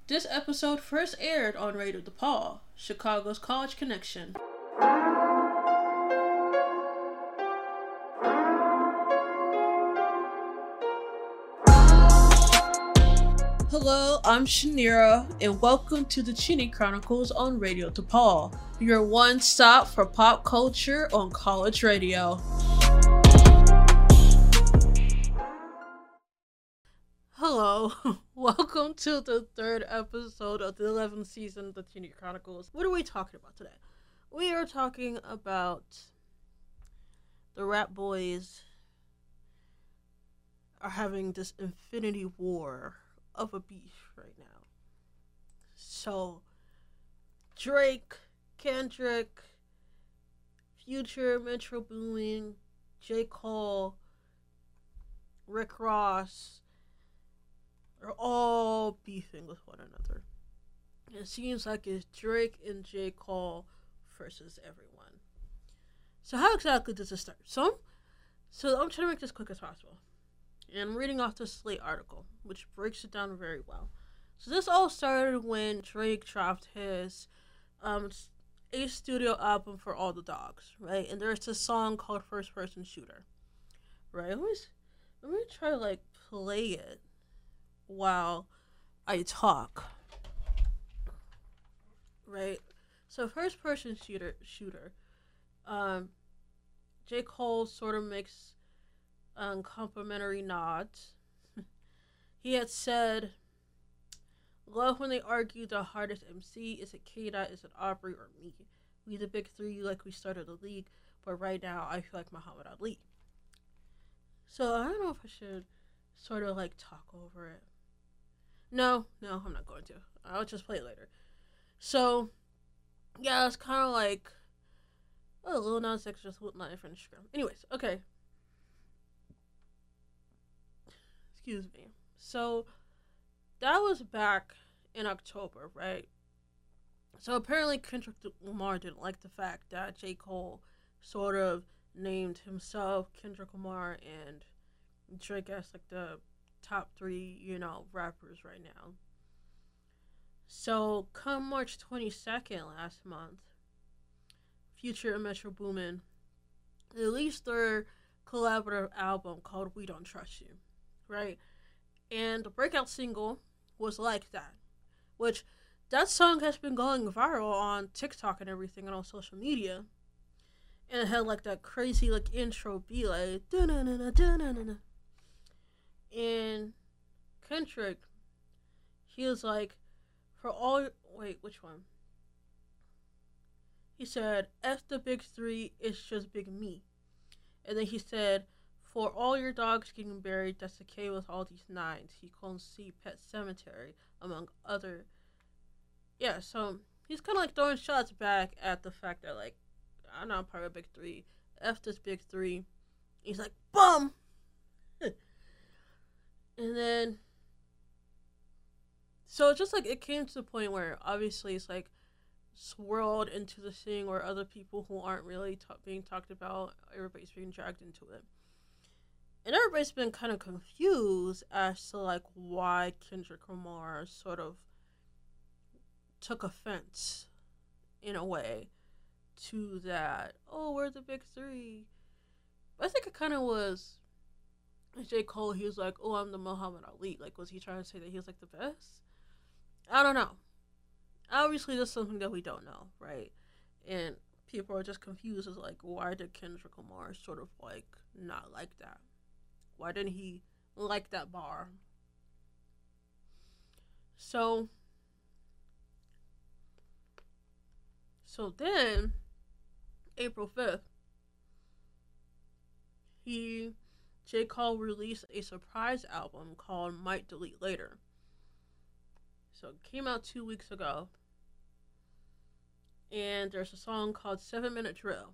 This episode first aired on Radio DePaul, Chicago's College Connection. Hello, I'm Shanira, and welcome to the Chinny Chronicles on Radio DePaul, your one stop for pop culture on college radio. Hello, welcome to the third episode of the 11th season of the Chinny Chronicles. What are we talking about today? We are talking about the rap boys are having this infinity war of a beef right now. So, Drake, Kendrick, Future, Metro Boomin, J. Cole, Rick Ross are all beefing with one another. It seems like it's Drake and J. Cole versus everyone. So how exactly does this start? So I'm trying to make this quick as possible. And I'm reading off the Slate article, which breaks it down very well. So this all started when Drake dropped his A studio album for all the dogs, right? And there's this song called First Person Shooter, right? Let me try to play it while I talk, right? So First Person Shooter, J. Cole sort of makes complimentary nods. He had said, "Love when they argue the hardest MC. Is it K-Dot, is it Aubrey, or me? We the big three like we started the league, but right now I feel like Muhammad Ali." So I don't know if I should sort of talk over it. No, I'm not going to. I'll just play it later. So, yeah, it's kind of like, oh, Lil Nas X just went live on Instagram. Anyways, okay. Excuse me. So, that was back in October, right? So, apparently Kendrick Lamar didn't like the fact that J. Cole sort of named himself Kendrick Lamar and Drake as, the top three, rappers right now. So, come March 22nd last month, Future and Metro Boomin released their collaborative album called We Don't Trust You, right? And the breakout single was Like That, which that song has been going viral on TikTok and everything and on social media. And it had that crazy intro be like da-na-na-na, da-na-na-na. And Kendrick, he was like, for all, wait, which one? He said, F the big three, it's just big me. And then he said, for all your dogs getting buried, that's the K with all these nines. He calls C Pet Cemetery, among other. Yeah, so he's kind of throwing shots back at the fact that, I'm not part of big three. F this big three. He's like, bum! And then, so it's just it came to the point where obviously it's swirled into the thing where other people who aren't really being talked about, everybody's being dragged into it. And everybody's been kind of confused as to why Kendrick Lamar sort of took offense in a way to that, oh, we're the big three. But I think it kind of was J. Cole. He was like, oh, I'm the Muhammad Ali. Was he trying to say that he was the best? I don't know. Obviously, that's something that we don't know, right? And people are just confused as why did Kendrick Lamar sort of not like that? Why didn't he like that bar? So then, April 5th, J. Cole released a surprise album called Might Delete Later. So it came out 2 weeks ago. And there's a song called 7 Minute Drill.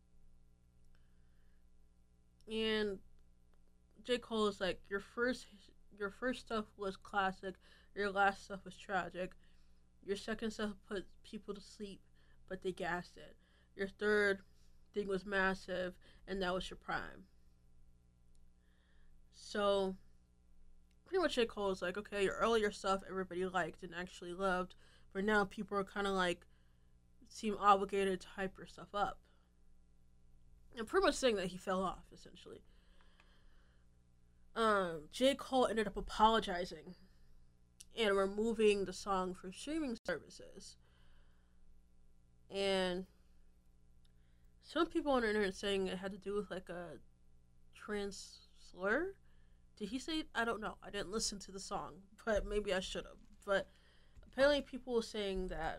And J. Cole is like, your first stuff was classic, your last stuff was tragic. Your second stuff put people to sleep, but they gassed it. Your third thing was massive, and that was your prime. So pretty much J. Cole is like, okay, your earlier stuff everybody liked and actually loved, but now people are kind of like seem obligated to hype your stuff up. And pretty much saying that he fell off essentially. J. Cole ended up apologizing and removing the song from streaming services. And some people on the internet saying it had to do with like a trans slur. Did he say? I don't know. I didn't listen to the song, but maybe I should have. But apparently, people were saying that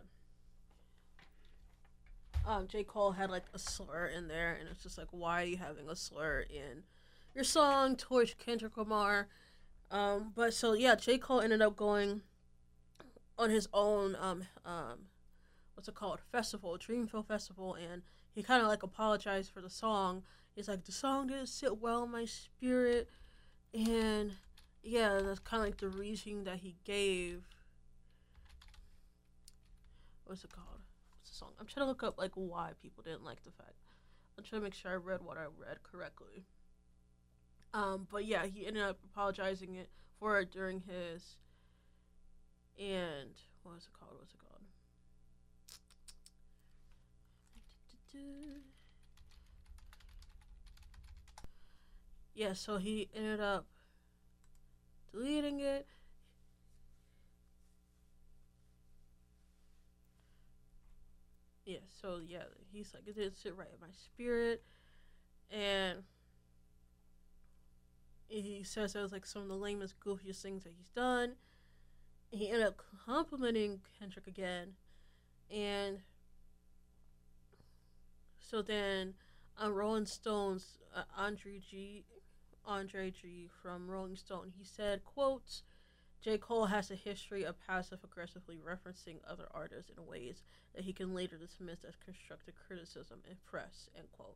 J. Cole had like a slur in there, and it's just like, why are you having a slur in your song towards Kendrick Lamar? But so yeah, J. Cole ended up going on his own what's it called, festival, Dreamville Festival, and he kind of like apologized for the song. He's like, the song didn't sit well in my spirit, and yeah, that's kind of like the reasoning that he gave. What's it called? What's the song? I'm trying to look up like why people didn't like the fact. I'm trying to make sure I read what I read correctly. But yeah, he ended up apologizing for it during his, and what's it called? Yeah, so he ended up deleting it. Yeah, so yeah, he's like, it didn't sit right in my spirit, and he says that was like some of the lamest, goofiest things that he's done. And he ended up complimenting Kendrick again, and so then Rolling Stone's Andre G from Rolling Stone, he said, quotes, J. Cole has a history of passive-aggressively referencing other artists in ways that he can later dismiss as constructive criticism in press, end quote.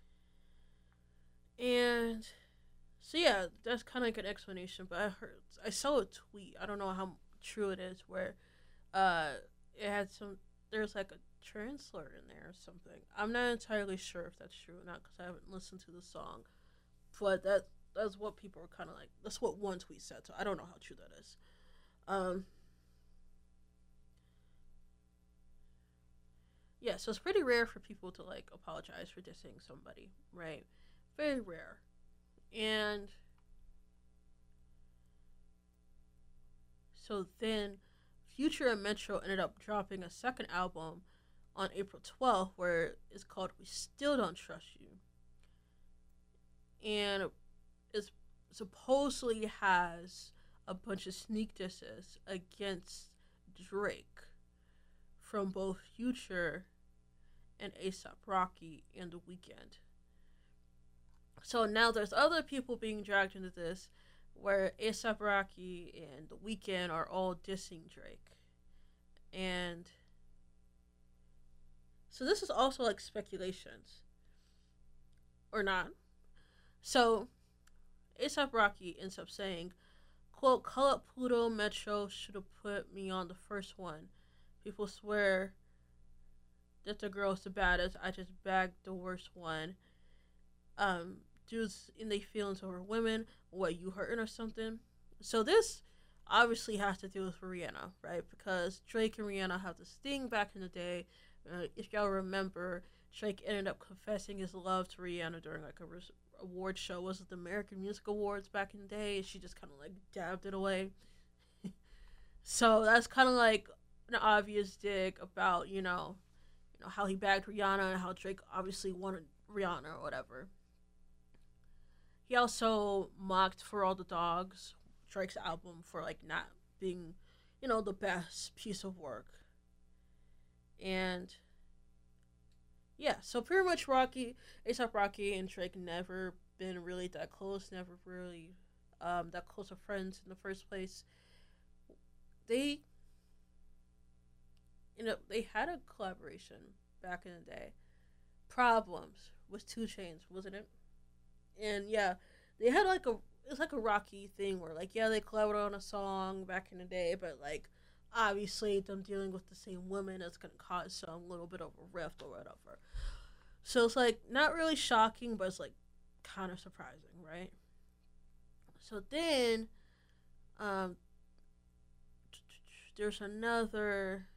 And so yeah, that's kind of like an explanation, but I saw a tweet, I don't know how true it is, where it had there's like a trans slur in there or something. I'm not entirely sure if that's true or not because I haven't listened to the song, but that's what people were kind of like. That's what one tweet said, so I don't know how true that is. Yeah, so it's pretty rare for people to like apologize for dissing somebody, right? Very rare. And so then Future and Metro ended up dropping a second album on April 12th where it's called We Still Don't Trust You. And it supposedly has a bunch of sneak disses against Drake from both Future and A$AP Rocky and The Weeknd. So now there's other people being dragged into this where A$AP Rocky and The Weeknd are all dissing Drake. And so this is also like speculations. Or not. So A$AP Rocky ends up saying, quote, call up Pluto, Metro should have put me on the first one. People swear that the girl's the baddest. I just bagged the worst one. Dudes in their feelings over women. What, you hurting or something? So this obviously has to do with Rihanna, right? Because Drake and Rihanna have this thing back in the day. If y'all remember, Drake ended up confessing his love to Rihanna during like a award show. Was it the American Music Awards back in the day? She just kind of like dabbed it away. So that's kind of like an obvious dig about, you know, how he bagged Rihanna and how Drake obviously wanted Rihanna or whatever. He also mocked For All the Dogs, Drake's album, for like not being, you know, the best piece of work. And yeah, so pretty much A$AP Rocky and Drake never been really that close, never really that close of friends in the first place. They, you know, they had a collaboration back in the day. Problems with 2 Chainz, wasn't it? And yeah, they had like it's like a Rocky thing where like, yeah, they collaborated on a song back in the day, but like obviously them dealing with the same woman is gonna cause some little bit of a rift or whatever. So it's like not really shocking, but it's like kind of surprising, right? So then Um, there's another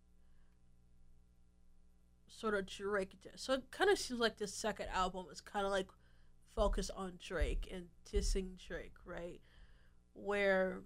sort of Drake diss. So it kind of seems like this second album is kind of like focused on Drake and dissing Drake, right? Where,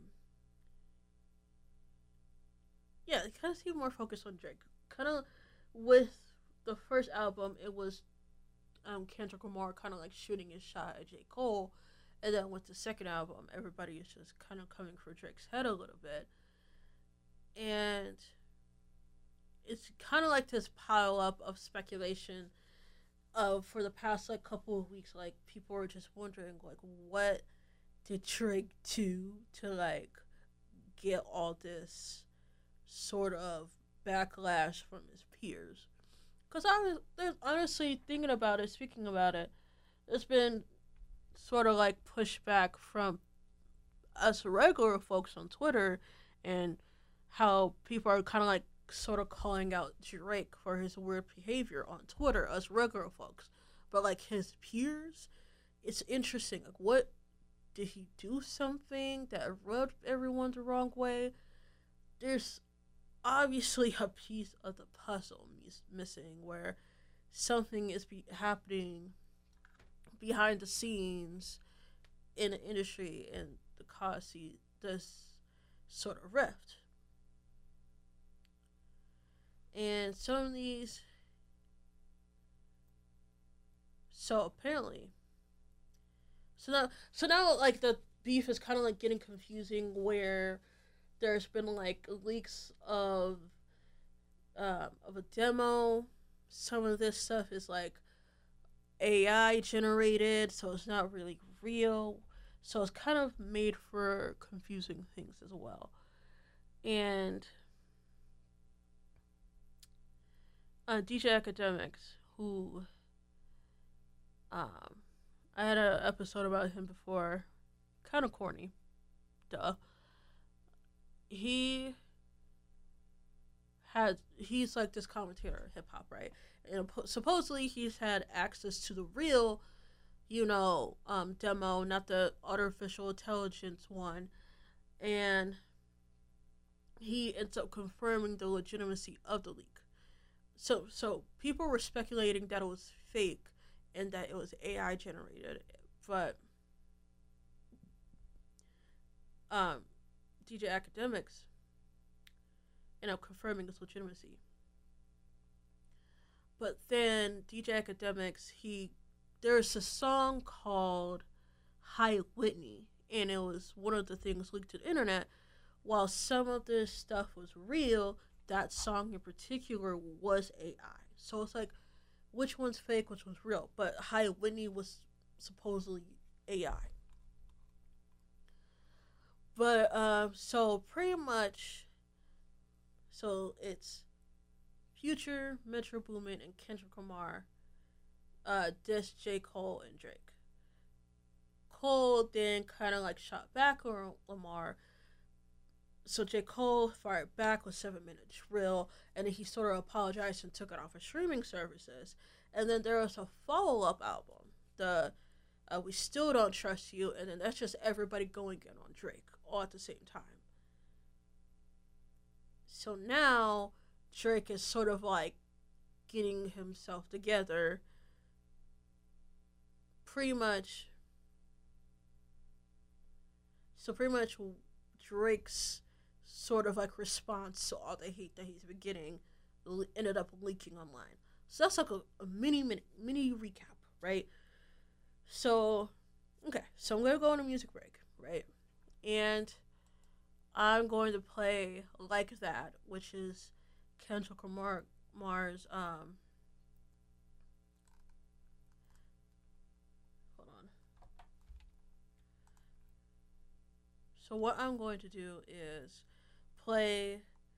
yeah, it kind of seemed more focused on Drake. Kind of with the first album, it was Kendrick Lamar kind of like shooting his shot at J. Cole. And then with the second album, everybody is just kind of coming for Drake's head a little bit. And it's kind of like this pile up of speculation of for the past like couple of weeks, like people are just wondering like what did Drake do to like get all this sort of backlash from his peers? Because I was honestly thinking about it, speaking about it, there's been sort of like pushback from us regular folks on Twitter and how people are kind of like sort of calling out Drake for his weird behavior on Twitter, us regular folks. But like his peers, it's interesting. Like, what did he do something that rubbed everyone the wrong way? There's obviously a piece of the puzzle missing where something is happening behind the scenes in the industry and the cause this sort of rift. And some of these, so apparently, so now like the beef is kind of like getting confusing where there's been like leaks of a demo. Some of this stuff is like AI generated, so it's not really real. So it's kind of made for confusing things as well. And DJ Academics, who I had an episode about him before, kind of corny, duh. He's like this commentator hip hop, right? And supposedly he's had access to the real, demo, not the artificial intelligence one, and he ends up confirming the legitimacy of the leak. So people were speculating that it was fake and that it was AI generated, but DJ Academics ended up confirming its legitimacy. But then DJ Academics, there's a song called Hi Whitney, and it was one of the things leaked to the internet. While some of this stuff was real, that song in particular was AI. So it's like, which one's fake, which one's real? But Hi Whitney was supposedly AI. But so pretty much, so it's Future, Metro Boomin, and Kendrick Lamar diss J. Cole and Drake. Cole then kind of like shot back on Lamar. So J. Cole fired back with 7-Minute Drill, and then he sort of apologized and took it off of streaming services. And then there was a follow-up album, the We Still Don't Trust You, and then that's just everybody going in on Drake all at the same time. So now Drake is sort of like getting himself together. Pretty much Drake's sort of like response to all the hate that he's been getting ended up leaking online. So that's like a mini recap, right? So, okay, so I'm gonna go on a music break, right? And I'm going to play Like That, which is Kendrick Lamar's hold on. So what I'm going to do is play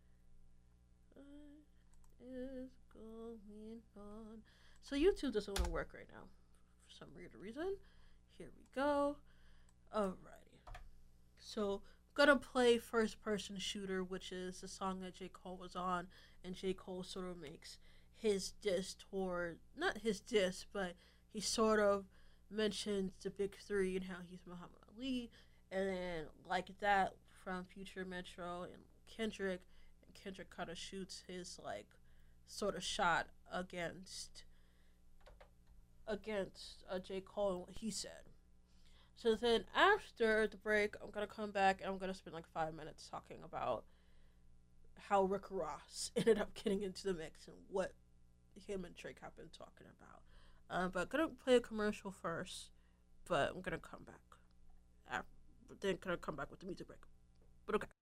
is going on. So YouTube doesn't want to work right now for some weird reason. Here we go. Alrighty. So I'm gonna play First Person Shooter, which is the song that J. Cole was on, and J. Cole sort of makes his diss toward, not his diss, but he sort of mentions the big three and how he's Muhammad Ali, and then Like That from Future, Metro, and Kendrick. And Kendrick kind of shoots his like sort of shot against J. Cole and what he said. So then after the break, I'm gonna come back and I'm gonna spend like 5 minutes talking about how Rick Ross ended up getting into the mix and what him and Drake have been talking about. But I'm gonna play a commercial first, but I'm gonna come back. Then gonna come back with the music break. But okay.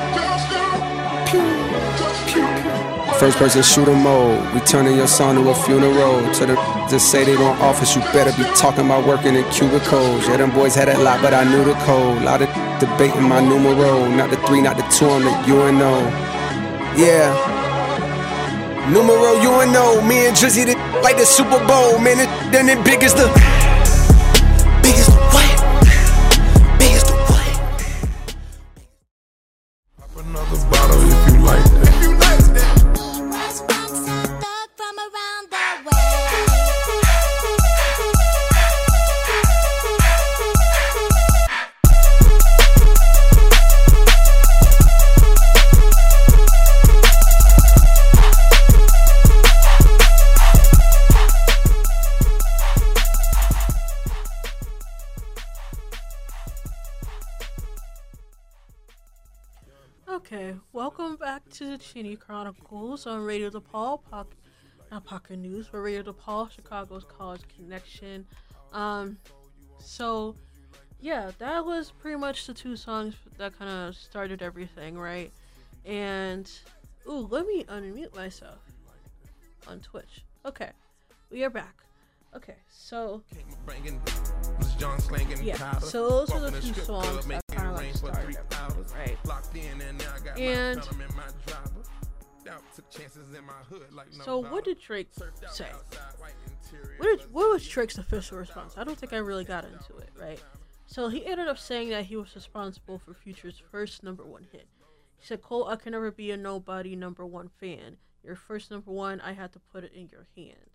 First person shooter mode. We turning your son to a funeral. To the just say they don't office, you better be talking about working in cubicles. Yeah, them boys had a lot, but I knew the code. Lot of debating my numero. Not the 3, not the 2 on the UNO. Yeah. Numero UNO. Me and Drizzy like the Super Bowl. Man, then it big as the biggest what? Biggest what? Pop another bottle if you like that. Okay, welcome back to the Cheney Chronicles on Radio DePaul, not Pocket News, but Radio DePaul, Chicago's College Connection. So, yeah, that was pretty much the 2 songs that kind of started everything, right? And, ooh, let me unmute myself on Twitch. Okay, we are back. Okay, so, yeah, so those are the 2 songs that kind of like started everything, right? And so what did Drake say? What was Drake's official response? I don't think I really got into it, right? So he ended up saying that he was responsible for Future's first #1 hit. He said, "Cole, I can never be a nobody #1 fan. Your first #1, I had to put it in your hand."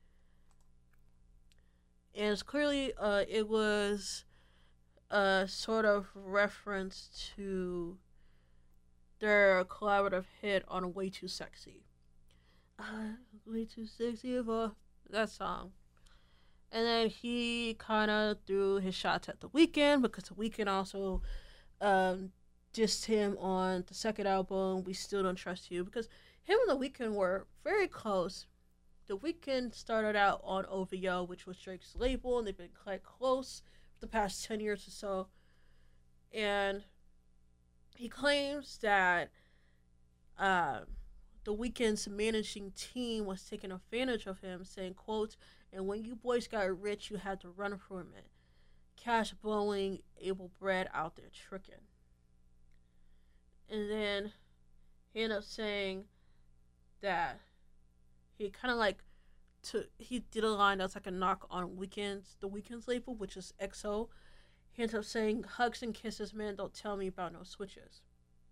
And it's clearly, it was a sort of reference to their collaborative hit on Way Too Sexy. Way Too Sexy for that song. And then he kind of threw his shots at The Weeknd, because The Weeknd also dissed him on the second album, We Still Don't Trust You, because him and The Weeknd were very close. The Weeknd started out on OVO, which was Drake's label, and they've been quite close for the past 10 years or so. And he claims that The Weeknd's managing team was taking advantage of him, saying, quote, "And when you boys got rich, you had to run from it. Cash blowing, able bread out there tricking." And then he ended up saying that he kind of like he did a line that's like a knock on The Weeknd's label, which is EXO. He ends up saying, "Hugs and kisses, man, don't tell me about no switches."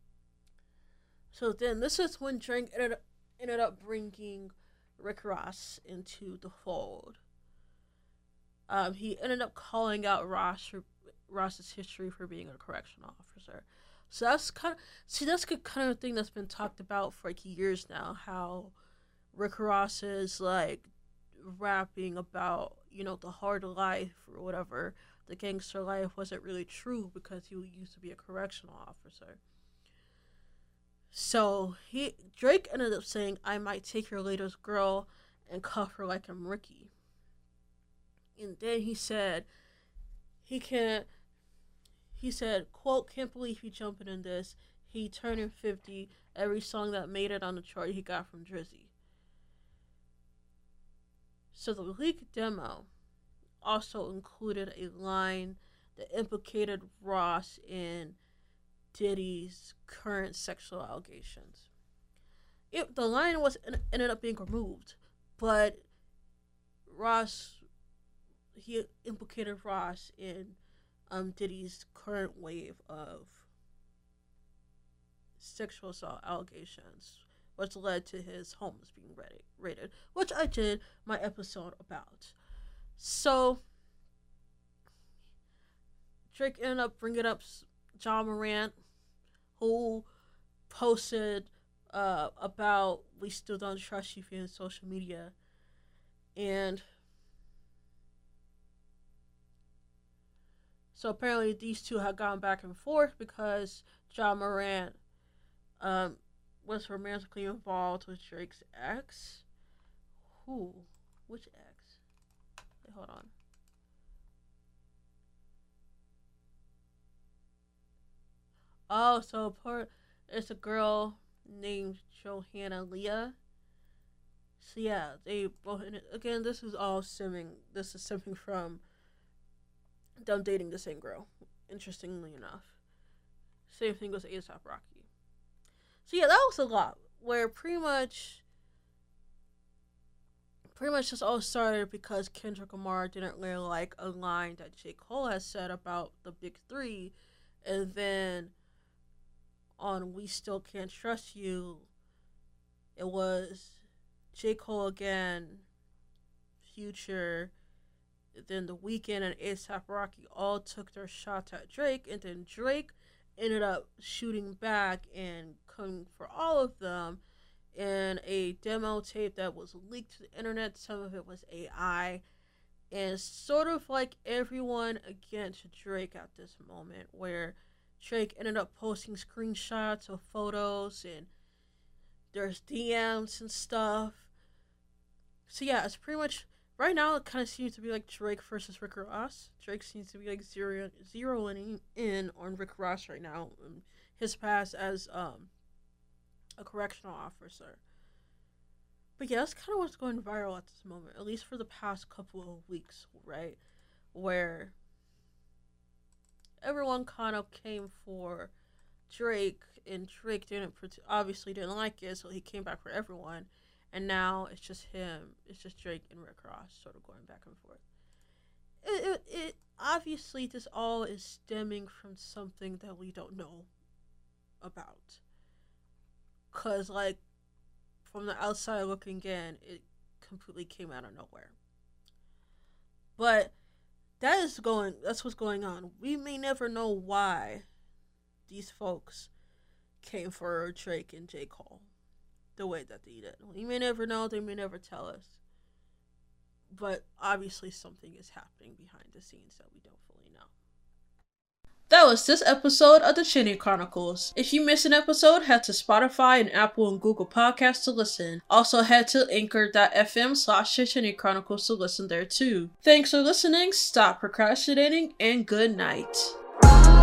So then this is when Drake ended up bringing Rick Ross into the fold. He ended up calling out Ross's history for being a correctional officer. So that's the kind of thing that's been talked about for like years now, how Rick Ross is like rapping about, the hard life or whatever. The gangster life wasn't really true because he used to be a correctional officer. So Drake ended up saying, "I might take your latest girl and cuff her like I'm Ricky." And then he said, quote, "Can't believe he jumping in this. He turning 50. Every song that made it on the chart he got from Drizzy." So the leaked demo also included a line that implicated Ross in Diddy's current sexual allegations. The line ended up being removed, but he implicated Ross in Diddy's current wave of sexual assault allegations, which led to his homes being raided, which I did my episode about. So Drake ended up bringing up Ja Morant, who posted about "We Still Don't Trust You" via social media, and so apparently these two had gone back and forth because Ja Morant was romantically involved with Drake's ex. Who? Which ex? Wait, hold on. Oh, so it's a girl named Johanna Leah. So yeah, they both. Again, this is all stemming. This is stemming from them dating the same girl. Interestingly enough, same thing with A$AP Rocky. So yeah, that was a lot. Where pretty much this all started because Kendrick Lamar didn't really like a line that J. Cole has said about the Big Three, and then on "We Still Can't Trust You," it was J. Cole again, Future, then The Weeknd and A$AP Rocky all took their shots at Drake, and then Drake ended up shooting back and coming for all of them in a demo tape that was leaked to the internet. Some of it was AI, and sort of like everyone against Drake at this moment, where Drake ended up posting screenshots of photos and there's DMs and stuff. So yeah, it's pretty much right now it kind of seems to be like Drake versus Rick Ross. Drake seems to be like zeroing in on Rick Ross right now, his past as a correctional officer. But yeah, that's kind of what's going viral at this moment, at least for the past couple of weeks, right? Where everyone kind of came for Drake, and Drake obviously didn't like it, so he came back for everyone. And now it's just him. It's just Drake and Rick Ross sort of going back and forth. It obviously, this all is stemming from something that we don't know about. Because, like, from the outside looking in, it completely came out of nowhere. But that's what's going on. We may never know why these folks came for Drake and J. Cole the way that they did. We may never know. They may never tell us. But obviously something is happening behind the scenes that we don't fully know. That was this episode of the Chinny Chronicles. If you missed an episode, head to Spotify and Apple and Google Podcasts to listen. Also head to anchor.fm/Chinny Chronicles to listen there too. Thanks for listening, stop procrastinating, and good night.